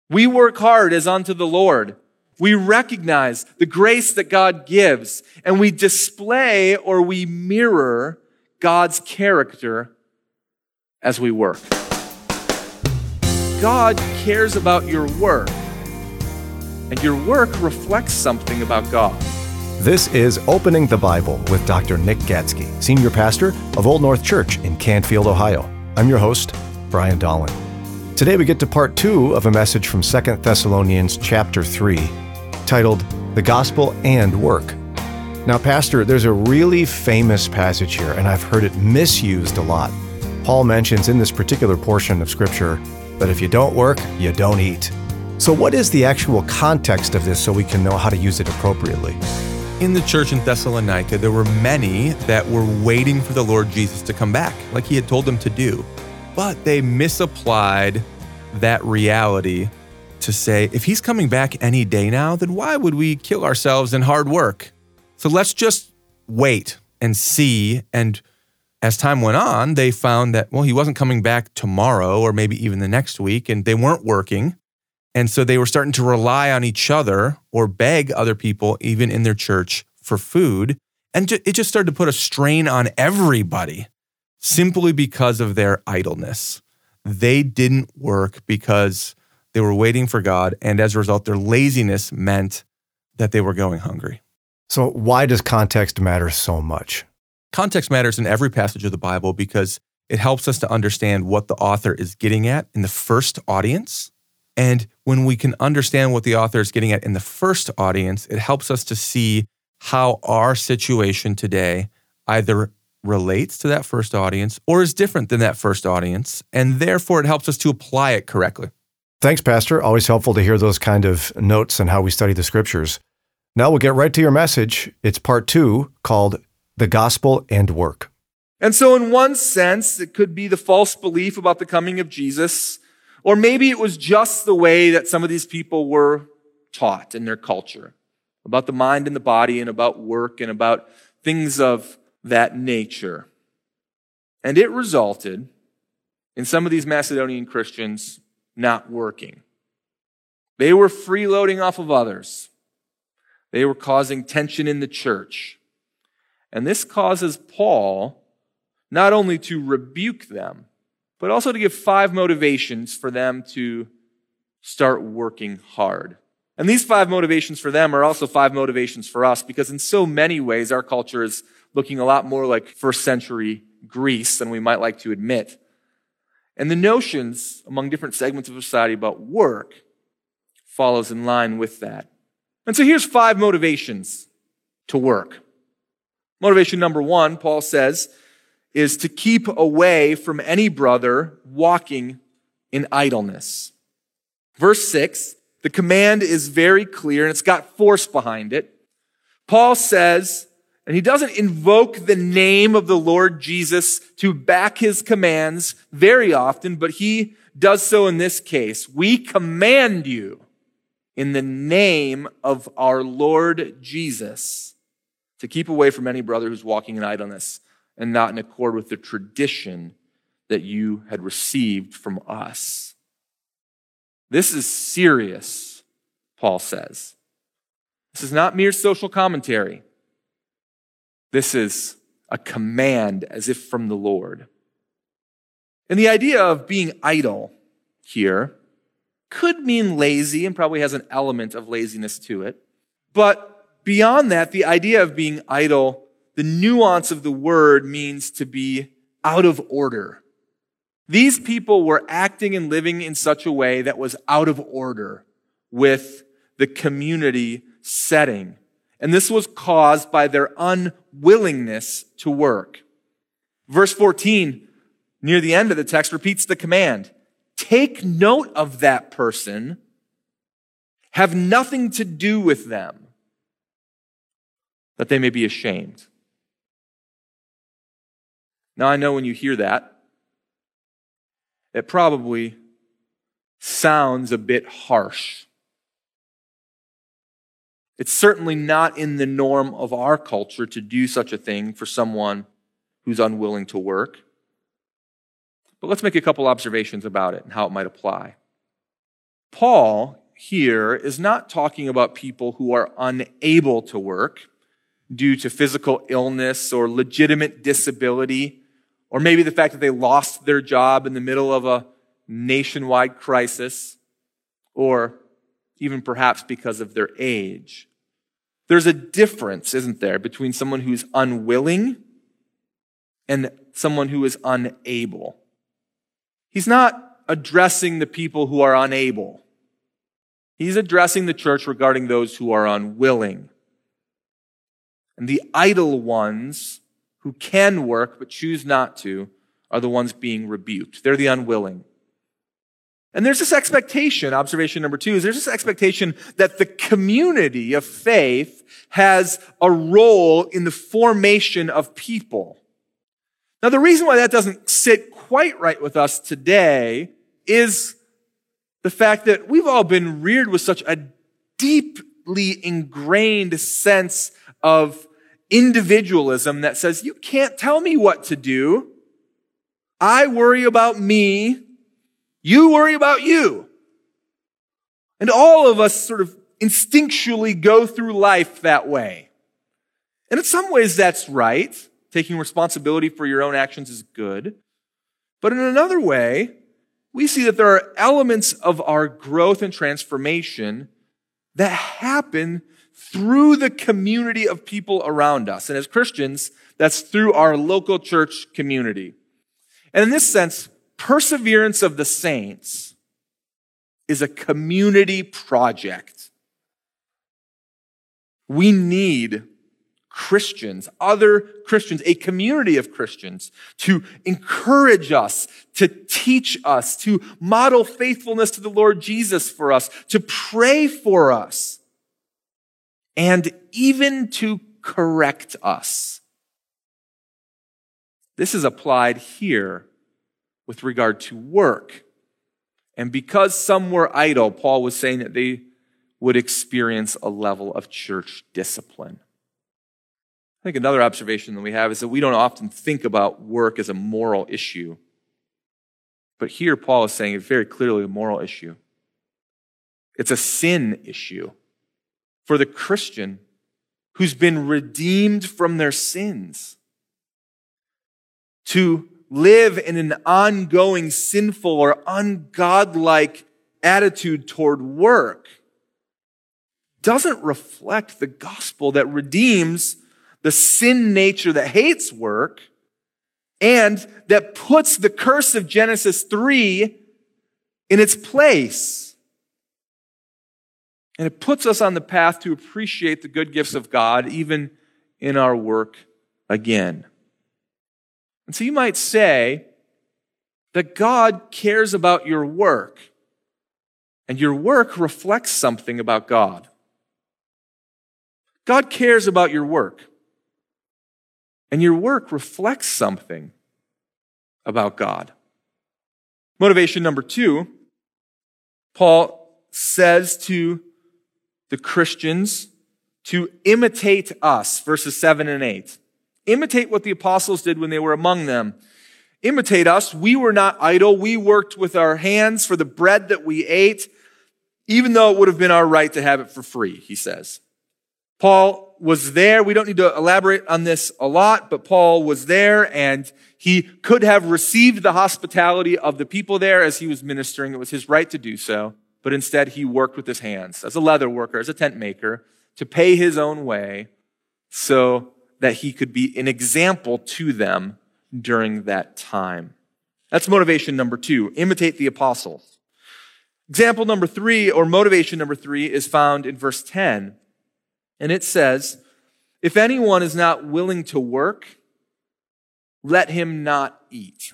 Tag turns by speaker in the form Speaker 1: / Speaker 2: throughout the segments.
Speaker 1: We work hard as unto the Lord. We recognize the grace that God gives, and we display or we mirror God's character as we work. God cares about your work, and your work reflects something about God.
Speaker 2: This is Opening the Bible with Dr. Nick Gadsky, Senior Pastor of Old North Church in Canfield, Ohio. I'm your host, Brian Dolan. Today we get to part 2 of a message from 2 Thessalonians chapter 3, titled, The Gospel and Work. Now, Pastor, there's a really famous passage here, and I've heard it misused a lot. Paul mentions in this particular portion of Scripture that if you don't work, you don't eat. So what is the actual context of this so we can know how to use it appropriately?
Speaker 3: In the church in Thessalonica, there were many that were waiting for the Lord Jesus to come back, like he had told them to do. But they misapplied that reality to say, if he's coming back any day now, then why would we kill ourselves in hard work? So let's just wait and see. And as time went on, they found that, well, he wasn't coming back tomorrow or maybe even the next week, and they weren't working. And so they were starting to rely on each other or beg other people, even in their church, for food. And it just started to put a strain on everybody simply because of their idleness. They didn't work because they were waiting for God. And as a result, their laziness meant that they were going hungry.
Speaker 2: So why does context matter so much?
Speaker 3: Context matters in every passage of the Bible because it helps us to understand what the author is getting at in the first audience. And when we can understand what the author is getting at in the first audience, it helps us to see how our situation today either relates to that first audience or is different than that first audience. And therefore, it helps us to apply it correctly.
Speaker 2: Thanks, Pastor. Always helpful to hear those kind of notes on how we study the Scriptures. Now we'll get right to your message. It's part 2 called The Gospel and Work.
Speaker 1: And so in one sense, it could be the false belief about the coming of Jesus, or maybe it was just the way that some of these people were taught in their culture about the mind and the body and about work and about things of that nature. And it resulted in some of these Macedonian Christians not working. They were freeloading off of others. They were causing tension in the church. And this causes Paul not only to rebuke them, but also to give 5 motivations for them to start working hard. And these 5 motivations for them are also 5 motivations for us, because in so many ways, our culture is looking a lot more like first century Greece than we might like to admit. And the notions among different segments of society about work follows in line with that. And so here's 5 motivations to work. Motivation number 1, Paul says, is to keep away from any brother walking in idleness. Verse 6, the command is very clear and it's got force behind it. Paul says, and he doesn't invoke the name of the Lord Jesus to back his commands very often, but he does so in this case. We command you in the name of our Lord Jesus to keep away from any brother who's walking in idleness and not in accord with the tradition that you had received from us. This is serious, Paul says. This is not mere social commentary. This is a command as if from the Lord. And the idea of being idle here could mean lazy and probably has an element of laziness to it. But beyond that, the idea of being idle, the nuance of the word means to be out of order. These people were acting and living in such a way that was out of order with the community setting. And this was caused by their unwillingness to work. Verse 14, near the end of the text, repeats the command. Take note of that person. Have nothing to do with them, that they may be ashamed. Now, I know when you hear that, it probably sounds a bit harsh. It's certainly not in the norm of our culture to do such a thing for someone who's unwilling to work. But let's make a couple observations about it and how it might apply. Paul here is not talking about people who are unable to work due to physical illness or legitimate disability, or maybe the fact that they lost their job in the middle of a nationwide crisis, or even perhaps because of their age. There's a difference, isn't there, between someone who's unwilling and someone who is unable. He's not addressing the people who are unable. He's addressing the church regarding those who are unwilling. And the idle ones who can work but choose not to are the ones being rebuked. They're the unwilling. And there's this expectation, observation number 2, is there's this expectation that the community of faith has a role in the formation of people. Now, the reason why that doesn't sit quite right with us today is the fact that we've all been reared with such a deeply ingrained sense of individualism that says, you can't tell me what to do. I worry about me. You worry about you. And all of us sort of instinctually go through life that way. And in some ways that's right. Taking responsibility for your own actions is good. But in another way, we see that there are elements of our growth and transformation that happen through the community of people around us. And as Christians, that's through our local church community. And in this sense, perseverance of the saints is a community project. We need Christians, other Christians, a community of Christians to encourage us, to teach us, to model faithfulness to the Lord Jesus for us, to pray for us, and even to correct us. This is applied here with regard to work. And because some were idle, Paul was saying that they would experience a level of church discipline. I think another observation that we have is that we don't often think about work as a moral issue. But here Paul is saying it's very clearly a moral issue. It's a sin issue for the Christian who's been redeemed from their sins. To live in an ongoing sinful or ungodlike attitude toward work doesn't reflect the gospel that redeems the sin nature that hates work and that puts the curse of Genesis 3 in its place. And it puts us on the path to appreciate the good gifts of God even in our work again. And so you might say that God cares about your work, and your work reflects something about God. God cares about your work, and your work reflects something about God. Motivation number 2, Paul says to the Christians to imitate us, verses 7 and 8. Imitate what the apostles did when they were among them. Imitate us. We were not idle. We worked with our hands for the bread that we ate, even though it would have been our right to have it for free, he says. Paul was there. We don't need to elaborate on this a lot, but Paul was there, and he could have received the hospitality of the people there as he was ministering. It was his right to do so, but instead he worked with his hands as a leather worker, as a tent maker, to pay his own way so that he could be an example to them during that time. That's motivation number 2, imitate the apostles. Example number 3, or motivation number 3, is found in verse 10. And it says, if anyone is not willing to work, let him not eat.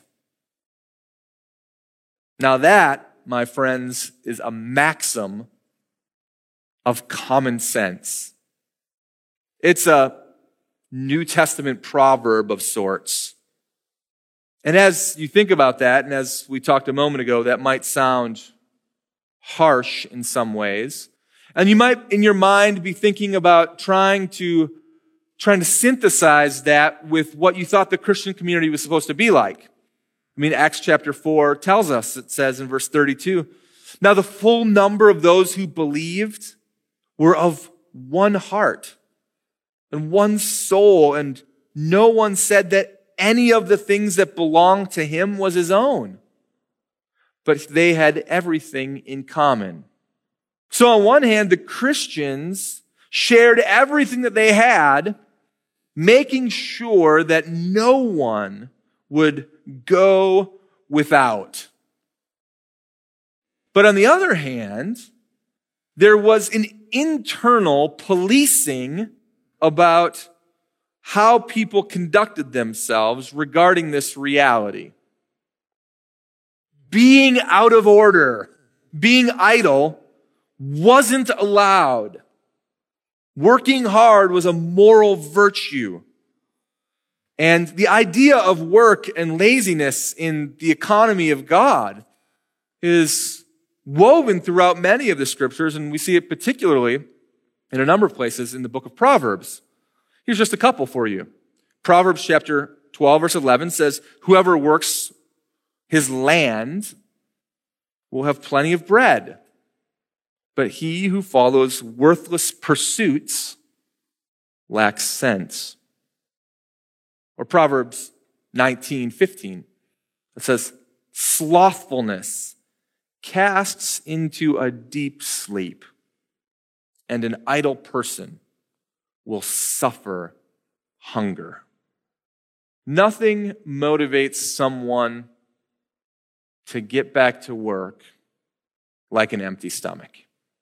Speaker 1: Now that, my friends, is a maxim of common sense. It's a New Testament proverb of sorts. And as you think about that, and as we talked a moment ago, that might sound harsh in some ways. And you might, in your mind, be thinking about trying to synthesize that with what you thought the Christian community was supposed to be like. I mean, Acts chapter 4 tells us, it says in verse 32, Now, the full number of those who believed were of one heart and one soul, and no one said that any of the things that belonged to him was his own, but they had everything in common. So on one hand, the Christians shared everything that they had, making sure that no one would go without. But on the other hand, there was an internal policing about how people conducted themselves regarding this reality. Being out of order, being idle, wasn't allowed. Working hard was a moral virtue. And the idea of work and laziness in the economy of God is woven throughout many of the scriptures, and we see it particularly in a number of places in the book of Proverbs. Here's just a couple for you. Proverbs chapter 12, verse 11 says, "Whoever works his land will have plenty of bread, but he who follows worthless pursuits lacks sense." Or Proverbs 19:15. It says, "Slothfulness casts into a deep sleep, and an idle person will suffer hunger." Nothing motivates someone to get back to work like an empty stomach.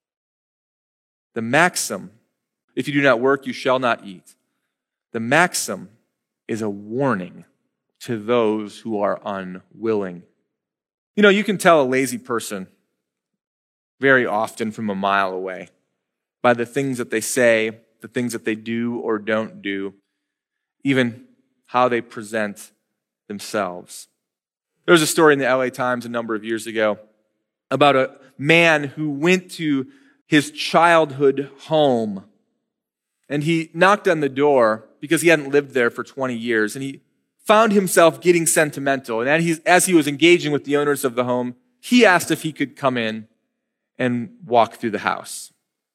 Speaker 1: The maxim, "If you do not work, you shall not eat," the maxim is a warning to those who are unwilling. You know, you can tell a lazy person very often from a mile away by the things that they say, the things that they do or don't do, even how they present themselves. There was a story in the LA Times a number of years ago about a man who went to his childhood home, and he knocked on the door because he hadn't lived there for 20 years, and he found himself getting sentimental. And as he was engaging with the owners of the home, he asked if he could come in and walk through the house.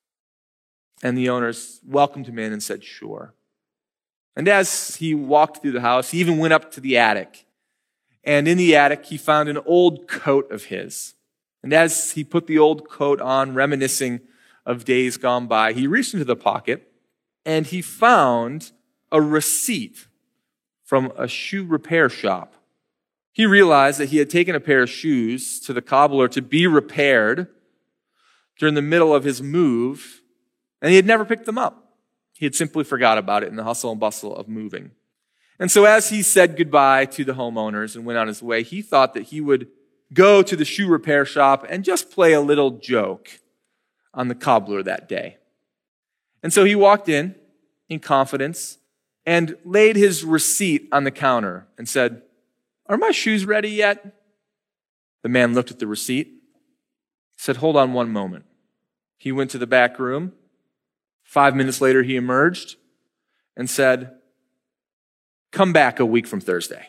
Speaker 1: And the owners welcomed him in and said, "Sure." And as he walked through the house, he even went up to the attic. And in the attic, he found an old coat of his. And as he put the old coat on, reminiscing of days gone by, he reached into the pocket and he found a receipt from a shoe repair shop. He realized that he had taken a pair of shoes to the cobbler to be repaired during the middle of his move, and he had never picked them up. He had simply forgot about it in the hustle and bustle of moving. And so as he said goodbye to the homeowners and went on his way, he thought that he would go to the shoe repair shop and just play a little joke on the cobbler that day. And so he walked in confidence and laid his receipt on the counter and said, "Are my shoes ready yet?" The man looked at the receipt, said, "Hold on one moment." He went to the back room. 5 minutes later, he emerged and said, "Come back a week from Thursday."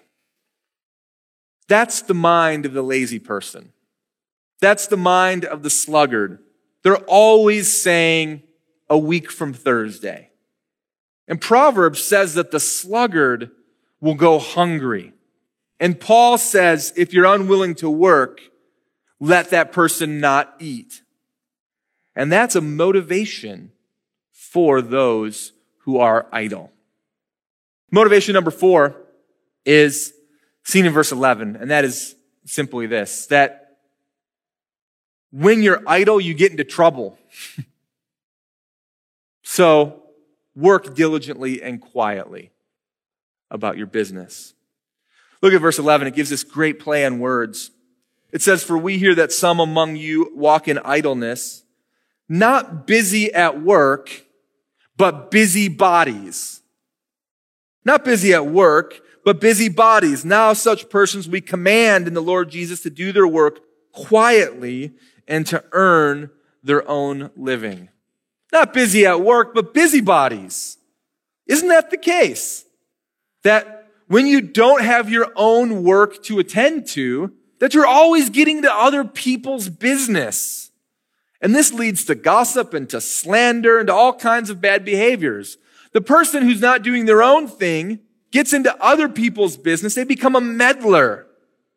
Speaker 1: That's the mind of the lazy person. That's the mind of the sluggard. They're always saying a week from Thursday. And Proverbs says that the sluggard will go hungry. And Paul says, if you're unwilling to work, let that person not eat. And that's a motivation for those who are idle. Motivation number 4 is seen in verse 11, and that is simply this, that when you're idle, you get into trouble. So work diligently and quietly about your business. Look at verse 11. It gives this great play on words. It says, "For we hear that some among you walk in idleness, not busy at work, but busy bodies." Not busy at work, but busy bodies. Now such persons we command in the Lord Jesus to do their work quietly and to earn their own living. Not busy at work, but busybodies. Isn't that the case? That when you don't have your own work to attend to, that you're always getting to other people's business. And this leads to gossip and to slander and to all kinds of bad behaviors. The person who's not doing their own thing gets into other people's business. They become a meddler.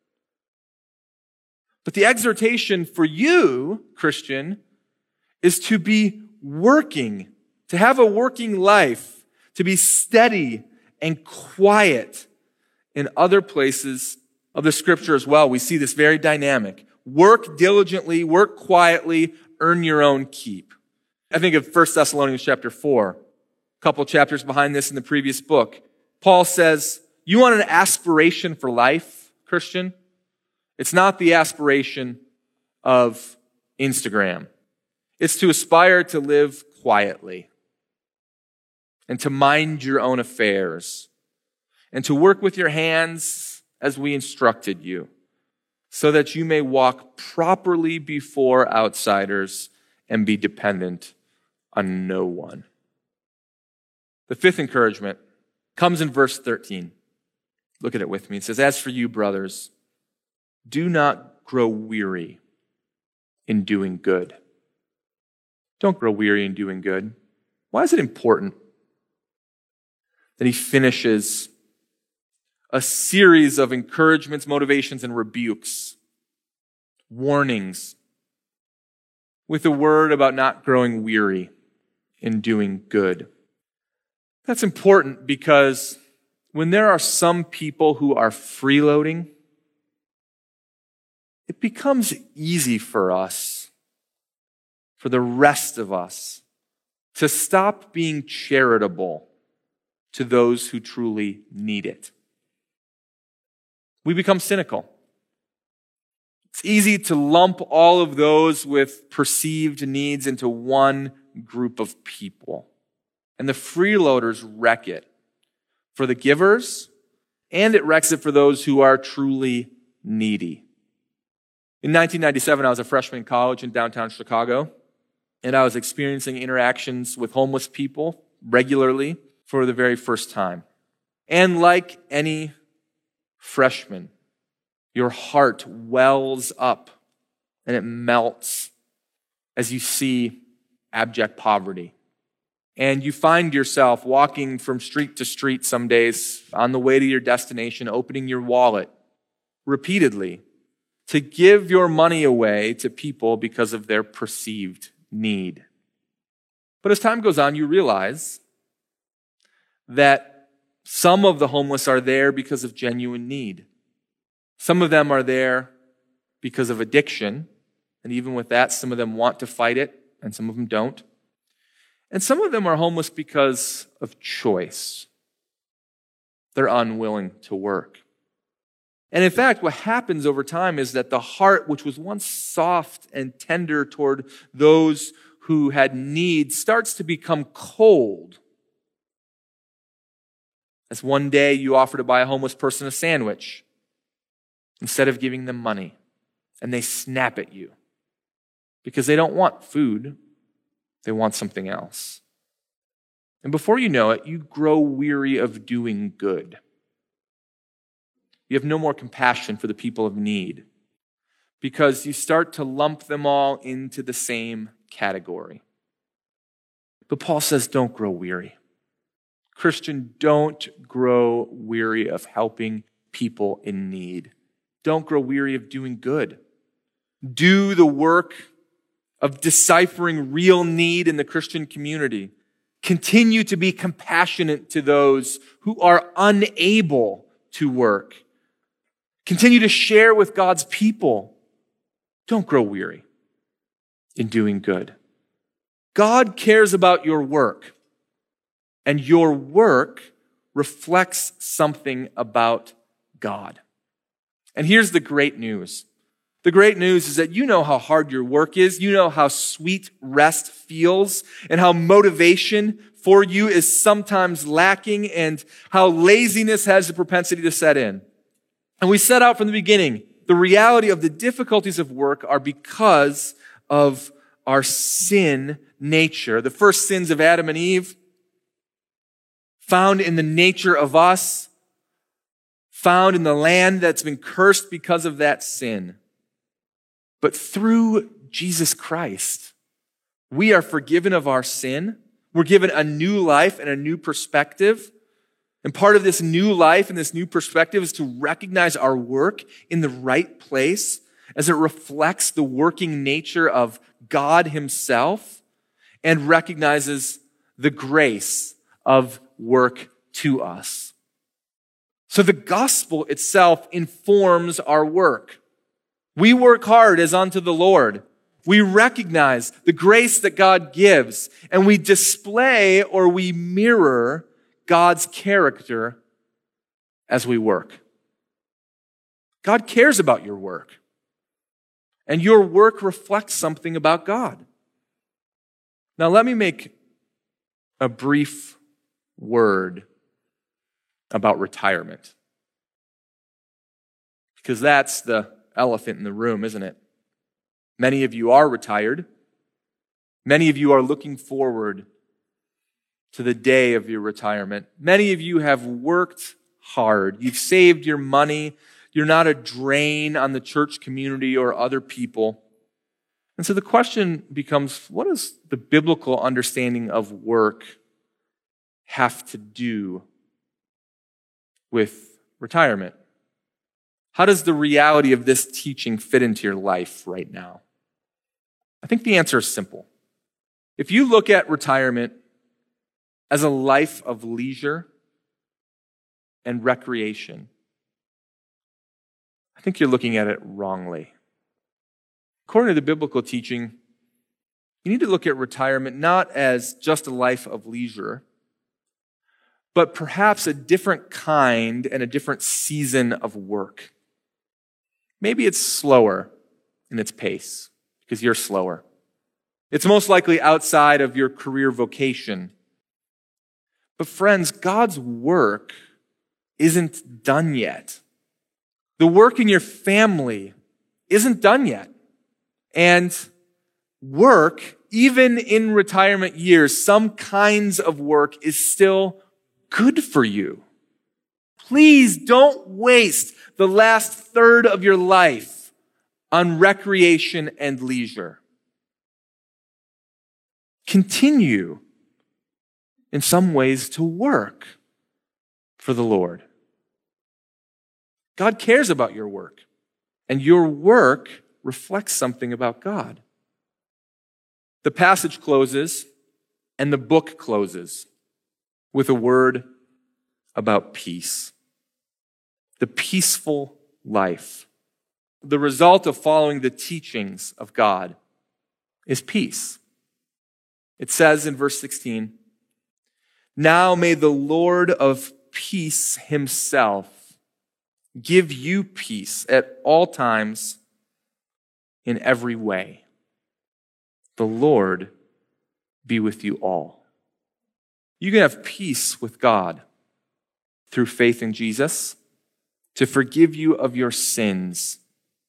Speaker 1: But the exhortation for you, Christian, is to be working, to have a working life, to be steady and quiet in other places of the scripture as well. We see this very dynamic. Work diligently, work quietly, earn your own keep. I think of 1 Thessalonians chapter 4, a couple chapters behind this in the previous book. Paul says, you want an aspiration for life, Christian? It's not the aspiration of Instagram. It's to aspire to live quietly and to mind your own affairs and to work with your hands as we instructed you, so that you may walk properly before outsiders and be dependent on no one. The fifth encouragement comes in verse 13. Look at it with me. It says, as for you, brothers, do not grow weary in doing good. Don't grow weary in doing good. Why is it important that he finishes a series of encouragements, motivations, and rebukes, warnings, with a word about not growing weary in doing good? That's important because when there are some people who are freeloading, it becomes easy for us, for the rest of us, to stop being charitable to those who truly need it. We become cynical. It's easy to lump all of those with perceived needs into one group of people. And the freeloaders wreck it for the givers, and it wrecks it for those who are truly needy. In 1997, I was a freshman in college in downtown Chicago, and I was experiencing interactions with homeless people regularly for the very first time. And like any freshman, your heart wells up and it melts as you see abject poverty. And you find yourself walking from street to street some days on the way to your destination, opening your wallet repeatedly to give your money away to people because of their perceived need. But as time goes on, you realize that some of the homeless are there because of genuine need. Some of them are there because of addiction, and even with that, some of them want to fight it, and some of them don't. And some of them are homeless because of choice. They're unwilling to work. And in fact, what happens over time is that the heart, which was once soft and tender toward those who had need, starts to become cold. As one day you offer to buy a homeless person a sandwich instead of giving them money, and they snap at you because they don't want food, they want something else. And before you know it, you grow weary of doing good. You have no more compassion for the people of need because you start to lump them all into the same category. But Paul says, don't grow weary. Christian, don't grow weary of helping people in need. Don't grow weary of doing good. Do the work of deciphering real need in the Christian community. Continue to be compassionate to those who are unable to work. Continue to share with God's people. Don't grow weary in doing good. God cares about your work, and your work reflects something about God. And here's the great news. The great news is that you know how hard your work is. You know how sweet rest feels and how motivation for you is sometimes lacking and how laziness has the propensity to set in. And we set out from the beginning, the reality of the difficulties of work are because of our sin nature. The first sins of Adam and Eve, found in the nature of us, found in the land that's been cursed because of that sin. But through Jesus Christ, we are forgiven of our sin. We're given a new life and a new perspective. And part of this new life and this new perspective is to recognize our work in the right place as it reflects the working nature of God himself and recognizes the grace of work to us. So the gospel itself informs our work. We work hard as unto the Lord. We recognize the grace that God gives, and we display or we mirror God's character as we work. God cares about your work, and your work reflects something about God. Now, let me make a brief word about retirement, because that's the elephant in the room, isn't it? Many of you are retired. Many of you are looking forward to the day of your retirement. Many of you have worked hard. You've saved your money. You're not a drain on the church community or other people. And so the question becomes, what does the biblical understanding of work have to do with retirement? How does the reality of this teaching fit into your life right now? I think the answer is simple. If you look at retirement as a life of leisure and recreation, I think you're looking at it wrongly. According to the biblical teaching, you need to look at retirement not as just a life of leisure, but perhaps a different kind and a different season of work. Maybe it's slower in its pace because you're slower. It's most likely outside of your career vocation. But friends, God's work isn't done yet. The work in your family isn't done yet. And work, even in retirement years, some kinds of work is still good for you. Please don't waste the last third of your life on recreation and leisure. Continue in some ways to work for the Lord. God cares about your work, and your work reflects something about God. The passage closes and the book closes with a word about peace. The peaceful life. The result of following the teachings of God is peace. It says in verse 16, "Now may the Lord of peace himself give you peace at all times in every way. The Lord be with you all." You can have peace with God through faith in Jesus to forgive you of your sins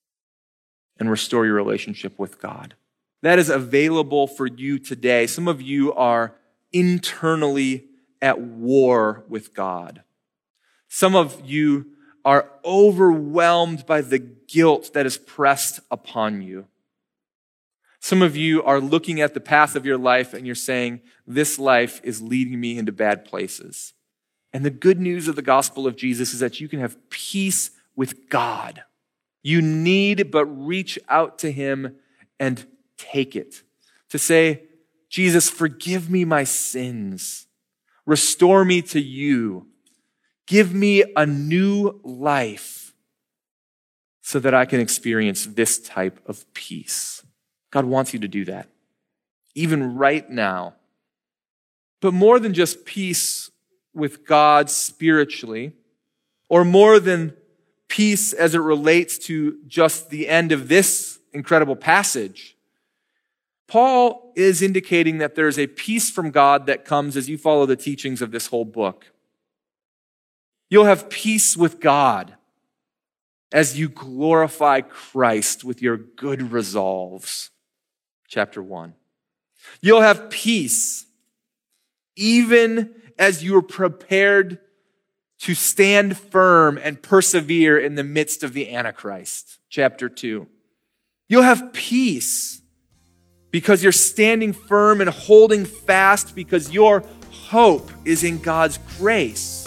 Speaker 1: and restore your relationship with God. That is available for you today. Some of you are internally at war with God. Some of you are overwhelmed by the guilt that is pressed upon you. Some of you are looking at the path of your life and you're saying, this life is leading me into bad places. And the good news of the gospel of Jesus is that you can have peace with God. You need but reach out to him and take it. To say, Jesus, forgive me my sins. Restore me to you. Give me a new life so that I can experience this type of peace. God wants you to do that, even right now. But more than just peace with God spiritually, or more than peace as it relates to just the end of this incredible passage, Paul is indicating that there's a peace from God that comes as you follow the teachings of this whole book. You'll have peace with God as you glorify Christ with your good resolves. Chapter 1. You'll have peace even as you are prepared to stand firm and persevere in the midst of the Antichrist. Chapter 2. You'll have peace because you're standing firm and holding fast because your hope is in God's grace.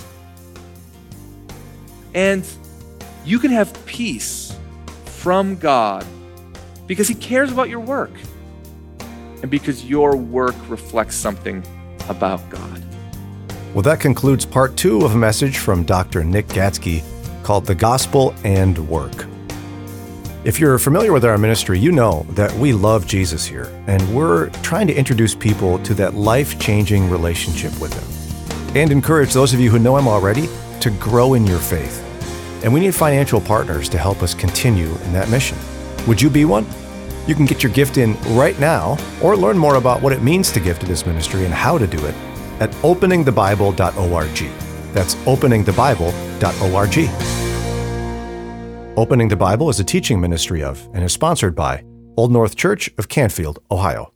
Speaker 1: And you can have peace from God because he cares about your work and because your work reflects something about God.
Speaker 2: Well, that concludes part 2 of a message from Dr. Nick Gatzke called The Gospel and Work. If you're familiar with our ministry, you know that we love Jesus here, and we're trying to introduce people to that life-changing relationship with him and encourage those of you who know him already to grow in your faith. And we need financial partners to help us continue in that mission. Would you be one? You can get your gift in right now or learn more about what it means to give to this ministry and how to do it at openingthebible.org. That's openingthebible.org. Opening the Bible is a teaching ministry of and is sponsored by Old North Church of Canfield, Ohio.